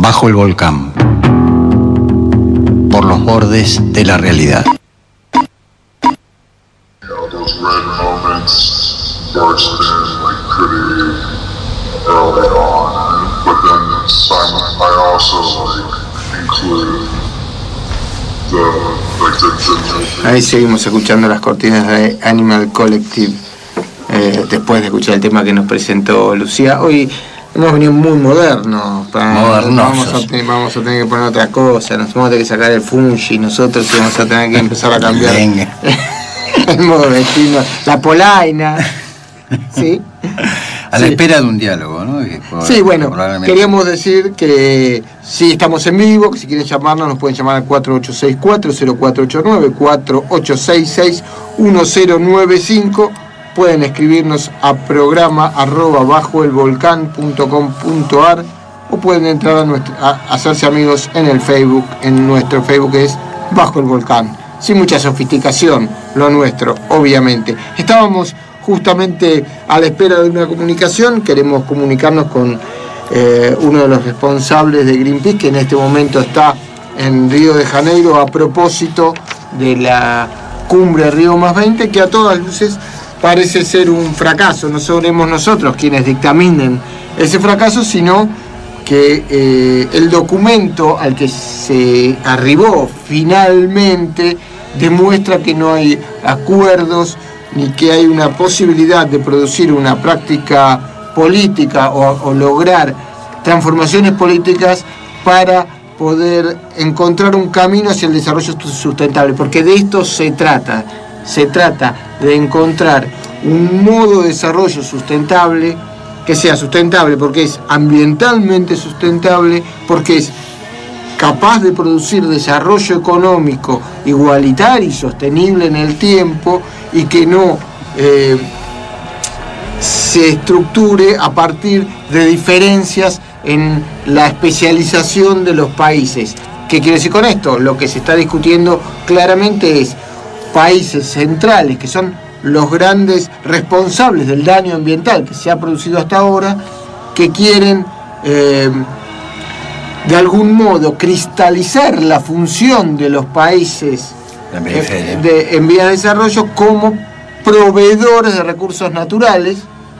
Bajo el volcán. Por los bordes de la realidad. Ahí seguimos escuchando las cortinas de Animal Collective, eh, después de escuchar el tema que nos presentó Lucía. Hoy hemos venido muy modernos, vamos a, tener, vamos a tener que poner otra cosa, nos vamos a tener que sacar el fungi, nosotros vamos a tener que empezar a cambiar el modo de vestirnos, la polaina, ¿sí? A la sí. espera de un diálogo, ¿no? Que, sí, bueno, queríamos decir que sí estamos en vivo, que si quieren llamarnos nos pueden llamar al cuatro ocho seis cuatro, cero cuatro ocho nueve, cuatro ocho seis seis, uno cero nueve cinco, pueden escribirnos a programa arroba bajo el volcán punto com punto ar o pueden entrar a, nuestro, a hacerse amigos en el Facebook, en nuestro Facebook que es Bajo el Volcán, sin mucha sofisticación, lo nuestro, obviamente. Estábamos justamente a la espera de una comunicación, queremos comunicarnos con eh, uno de los responsables de Greenpeace, que en este momento está en Río de Janeiro a propósito de la cumbre Río más veinte, que a todas luces parece ser un fracaso. No seremos nosotros quienes dictaminen ese fracaso, sino que eh, el documento al que se arribó finalmente demuestra que no hay acuerdos ni que hay una posibilidad de producir una práctica política o, o lograr transformaciones políticas para poder encontrar un camino hacia el desarrollo sustentable, porque de esto se trata, se trata de encontrar un modo de desarrollo sustentable que sea sustentable porque es ambientalmente sustentable, porque es capaz de producir desarrollo económico igualitario y sostenible en el tiempo y que no eh, se estructure a partir de diferencias en la especialización de los países. ¿Qué quiere decir con esto? Lo que se está discutiendo claramente es países centrales, que son los grandes responsables del daño ambiental que se ha producido hasta ahora, que quieren eh, de algún modo cristalizar la función de los países eh, de, en vías de desarrollo como proveedores de recursos naturales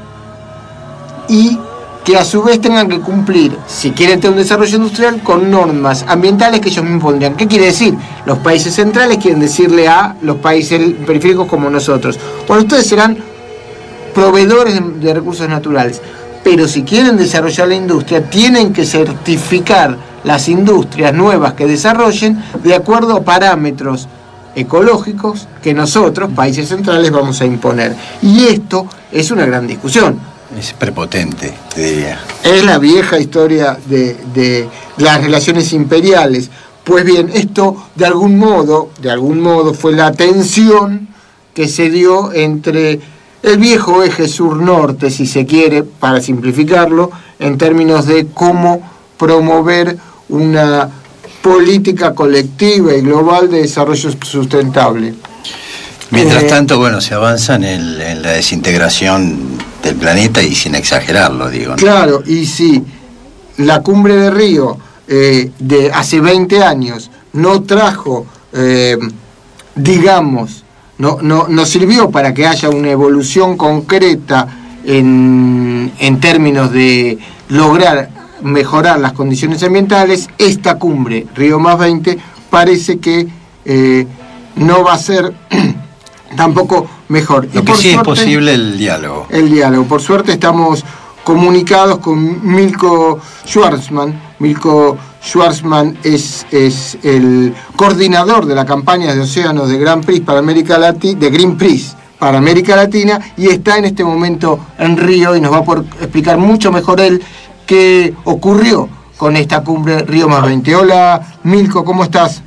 y que a su vez tengan que cumplir, si quieren tener un desarrollo industrial, con normas ambientales que ellos mismos pondrían. ¿Qué quiere decir? Los países centrales quieren decirle a los países periféricos como nosotros: bueno, ustedes serán proveedores de, de recursos naturales, pero si quieren desarrollar la industria, tienen que certificar las industrias nuevas que desarrollen de acuerdo a parámetros ecológicos que nosotros, países centrales, vamos a imponer. Y esto es una gran discusión. Es prepotente, te diría. Es la vieja historia de, de las relaciones imperiales. Pues bien, esto de algún modo, de algún modo fue la tensión que se dio entre el viejo eje sur-norte, si se quiere, para simplificarlo, en términos de cómo promover una política colectiva y global de desarrollo sustentable. Mientras eh, tanto, bueno, se avanza en, el, en la desintegración del planeta y sin exagerarlo, digo, ¿no? Claro, y si la cumbre de Río eh, de hace veinte años no trajo, eh, digamos, no, no, no sirvió para que haya una evolución concreta en, en términos de lograr mejorar las condiciones ambientales, esta cumbre, Río más veinte, parece que eh, no va a ser tampoco mejor. Lo y que por sí suerte, es posible el diálogo. El diálogo. Por suerte estamos comunicados con Milko Schwarzman. Milko Schwarzman es, es el coordinador de la campaña de océanos de Grand Prix para América Latina, de Greenpeace para América Latina, y está en este momento en Río y nos va a poder explicar mucho mejor él qué ocurrió con esta cumbre Río más veinte. Hola Milko, ¿cómo estás?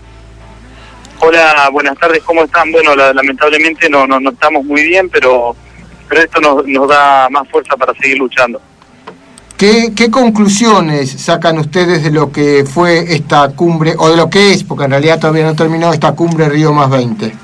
Hola, buenas tardes, ¿cómo están? Bueno, la, lamentablemente no, no no estamos muy bien, pero pero esto nos, nos da más fuerza para seguir luchando. ¿Qué, ¿Qué conclusiones sacan ustedes de lo que fue esta cumbre, o de lo que es, porque en realidad todavía no terminó, esta cumbre Río más veinte?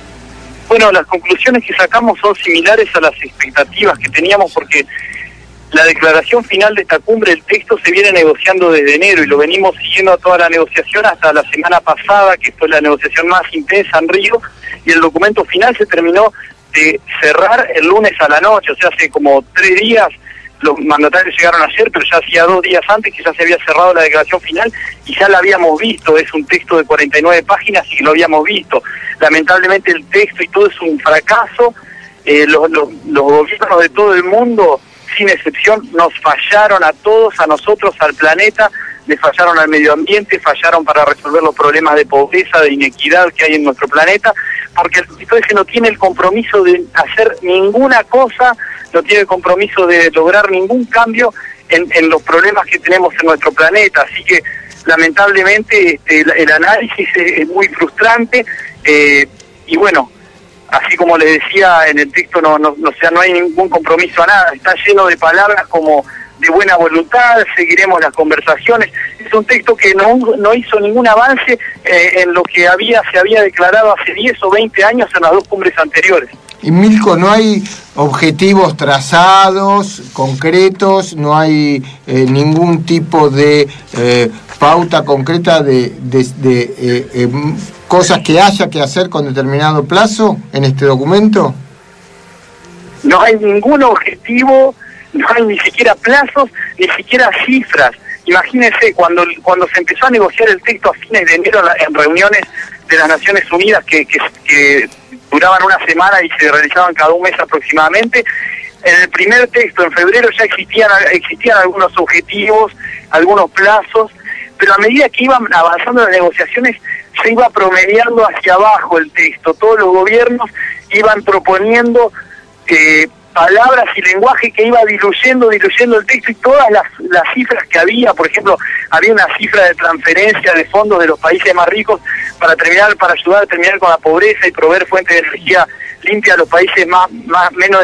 Bueno, las conclusiones que sacamos son similares a las expectativas que teníamos, porque la declaración final de esta cumbre, el texto se viene negociando desde enero y lo venimos siguiendo a toda la negociación hasta la semana pasada, que fue la negociación más intensa en Río, y el documento final se terminó de cerrar el lunes a la noche, o sea, hace como tres días los mandatarios llegaron ayer, pero ya hacía dos días antes que ya se había cerrado la declaración final y ya la habíamos visto. Es un texto de cuarenta y nueve páginas y lo habíamos visto. Lamentablemente el texto y todo es un fracaso. Eh, los, los, los gobiernos de todo el mundo, sin excepción, nos fallaron a todos, a nosotros, al planeta, le fallaron al medio ambiente, fallaron para resolver los problemas de pobreza, de inequidad que hay en nuestro planeta, porque el texto ese no tiene el compromiso de hacer ninguna cosa, no tiene el compromiso de lograr ningún cambio en, en los problemas que tenemos en nuestro planeta. Así que lamentablemente este, el, el análisis es, es muy frustrante eh, y bueno, así como le decía en el texto, no, no, no, o sea, no hay ningún compromiso a nada, está lleno de palabras como de buena voluntad, seguiremos las conversaciones. Es un texto que no, no hizo ningún avance eh, en lo que había se había declarado hace diez o veinte años en las dos cumbres anteriores. Y Milko, no hay objetivos trazados, concretos, no hay eh, ningún tipo de eh, pauta concreta de, de, de eh, eh, cosas que haya que hacer con determinado plazo en este documento. No hay ningún objetivo, no hay ni siquiera plazos, ni siquiera cifras. Imagínense, cuando cuando se empezó a negociar el texto a fines de enero en reuniones de las Naciones Unidas que, que, que duraban una semana y se realizaban cada un mes aproximadamente, en el primer texto, en febrero, ya existían, existían algunos objetivos, algunos plazos, pero a medida que iban avanzando las negociaciones, se iba promediando hacia abajo el texto. Todos los gobiernos iban proponiendo eh, palabras y lenguaje que iba diluyendo, diluyendo el texto, y todas las, las cifras que había, por ejemplo, había una cifra de transferencia de fondos de los países más ricos para terminar, para ayudar a terminar con la pobreza y proveer fuentes de energía limpia a los países más, más menos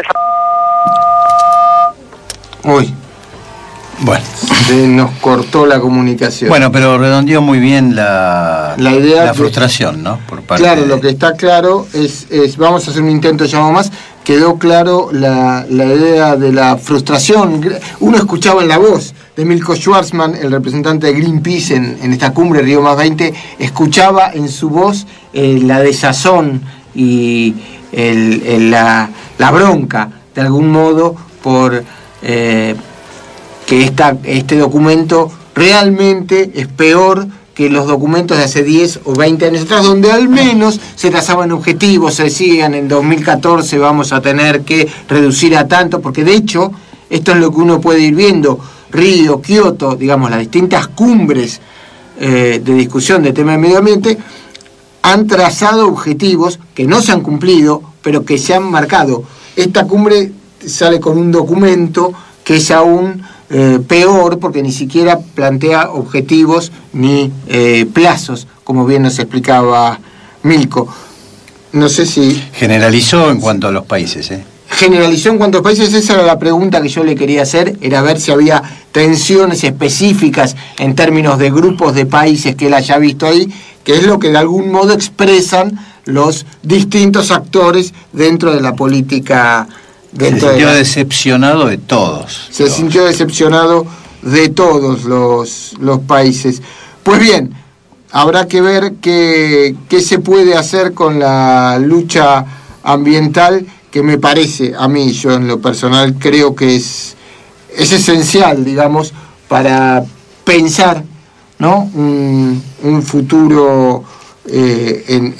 desarrollados. Uy. Bueno. Se nos cortó la comunicación. Bueno, pero redondeó muy bien la, la, idea la que, frustración, ¿no? Por parte claro, de... lo que está claro es, es, vamos a hacer un intento de llamado más, quedó claro la, la idea de la frustración. Uno escuchaba en la voz de Milko Schwarzman, el representante de Greenpeace en, en esta cumbre Río más veinte, escuchaba en su voz eh, la desazón y el, el, la, la bronca, de algún modo, por... Eh, que esta, este documento realmente es peor que los documentos de hace diez o veinte años atrás, donde al menos se trazaban objetivos, se decían en dos mil catorce vamos a tener que reducir a tanto, porque de hecho esto es lo que uno puede ir viendo, Río, Kioto, digamos, las distintas cumbres eh, de discusión de tema de medio ambiente, han trazado objetivos que no se han cumplido, pero que se han marcado. Esta cumbre sale con un documento que es aún eh, peor, porque ni siquiera plantea objetivos ni eh, plazos, como bien nos explicaba Milko. No sé si... Generalizó en cuanto a los países, ¿eh? Generalizó en cuanto a los países, esa era la pregunta que yo le quería hacer, era ver si había tensiones específicas en términos de grupos de países que él haya visto ahí, que es lo que de algún modo expresan los distintos actores dentro de la política. Se sintió de la... decepcionado de todos. Se todos. sintió decepcionado de todos los, los países. Pues bien, habrá que ver qué, qué se puede hacer con la lucha ambiental, que me parece, a mí, yo en lo personal, creo que es, es esencial, digamos, para pensar, ¿no? un, un futuro eh, en...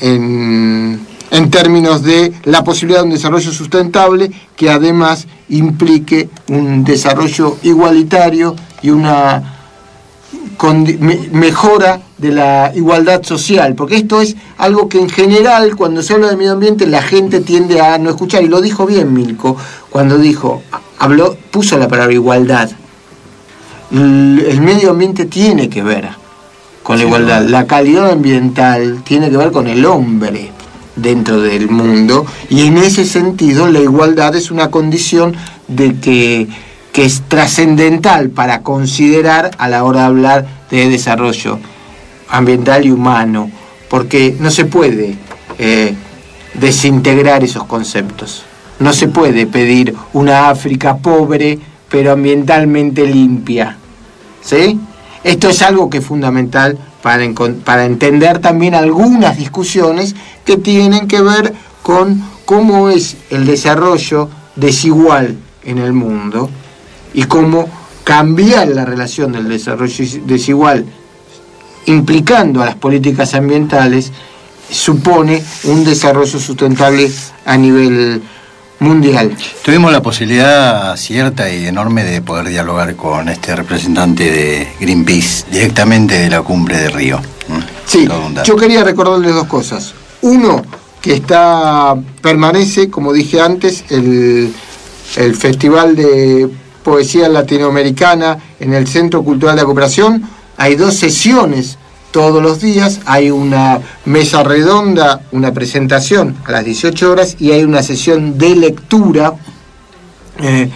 en en términos de la posibilidad de un desarrollo sustentable que además implique un desarrollo igualitario y una mejora de la igualdad social, porque esto es algo que en general cuando se habla de medio ambiente la gente tiende a no escuchar, y lo dijo bien Milko cuando dijo, habló, puso la palabra igualdad. El medio ambiente tiene que ver con la igualdad, la calidad ambiental tiene que ver con el hombre dentro del mundo, y en ese sentido la igualdad es una condición de que, que es trascendental para considerar a la hora de hablar de desarrollo ambiental y humano, porque no se puede eh, desintegrar esos conceptos, no se puede pedir una África pobre pero ambientalmente limpia. ¿Sí? Esto es algo que es fundamental para, para entender también algunas discusiones que tienen que ver con cómo es el desarrollo desigual en el mundo y cómo cambiar la relación del desarrollo desigual implicando a las políticas ambientales supone un desarrollo sustentable a nivel mundial. Tuvimos la posibilidad cierta y enorme de poder dialogar con este representante de Greenpeace directamente de la cumbre de Río. Sí, yo quería recordarles dos cosas. Uno, que está permanece, como dije antes, el, el Festival de Poesía Latinoamericana en el Centro Cultural de Cooperación. Hay dos sesiones todos los días, hay una mesa redonda, una presentación a las dieciocho horas y hay una sesión de lectura eh,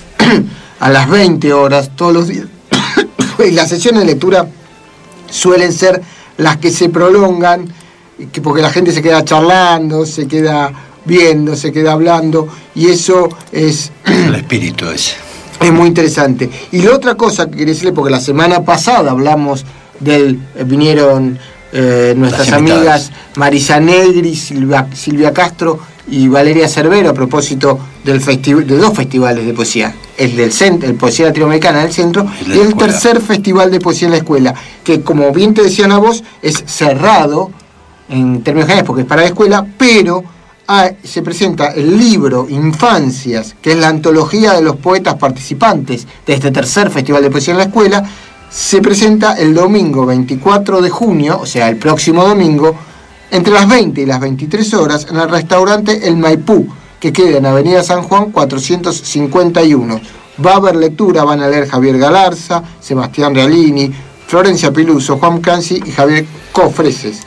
a las veinte horas todos los días. Y las sesiones de lectura suelen ser las que se prolongan, porque la gente se queda charlando, se queda viendo, se queda hablando, y eso es... El espíritu ese. Es muy interesante. Y la otra cosa que quería decirle, porque la semana pasada hablamos del... vinieron eh, nuestras amigas Marisa Negri, Silvia, Silvia Castro y Valeria Cervero a propósito del festival, de dos festivales de poesía, el del centro, el Poesía Latinoamericana del Centro el y el escuela. Tercer Festival de Poesía en la Escuela, que como bien te decían a vos, es cerrado en términos generales porque es para la escuela, pero ah, se presenta el libro Infancias, que es la antología de los poetas participantes de este Tercer Festival de Poesía en la Escuela. Se presenta el domingo veinticuatro de junio, o sea, el próximo domingo, entre las veinte y las veintitrés horas, en el restaurante El Maipú, que queda en Avenida San Juan cuatrocientos cincuenta y uno. Va a haber lectura, van a leer Javier Galarza, Sebastián Realini, Florencia Piluso, Juan Canci y Javier Cofreses.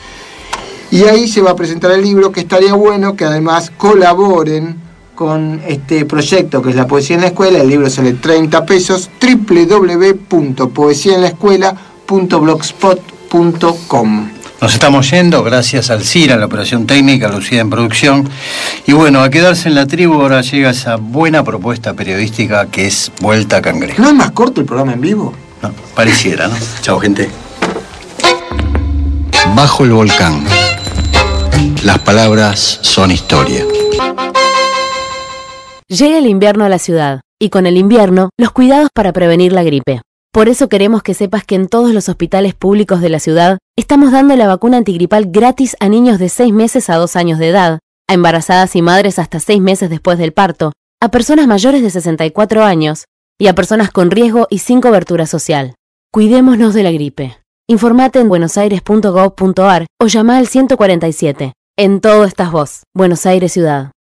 Y ahí se va a presentar el libro, que estaría bueno que además colaboren con este proyecto que es la Poesía en la Escuela. El libro sale treinta pesos, doble u doble u doble u punto poesía en la escuela punto blogspot punto com. Nos estamos yendo, gracias al C I R, a la operación técnica, a Lucía en producción. Y bueno, a quedarse en la tribu ahora llega esa buena propuesta periodística que es Vuelta a Cangrejo. ¿No es más corto el programa en vivo? No, pareciera, ¿no? Chao, gente. Bajo el volcán. Las palabras son historia. Llega el invierno a la ciudad, y con el invierno, los cuidados para prevenir la gripe. Por eso queremos que sepas que en todos los hospitales públicos de la ciudad estamos dando la vacuna antigripal gratis a niños de seis meses a dos años de edad, a embarazadas y madres hasta seis meses después del parto, a personas mayores de sesenta y cuatro años y a personas con riesgo y sin cobertura social. Cuidémonos de la gripe. Informate en buenosaires punto gov punto ar o llama al ciento cuarenta y siete. En todo estás vos, Buenos Aires Ciudad.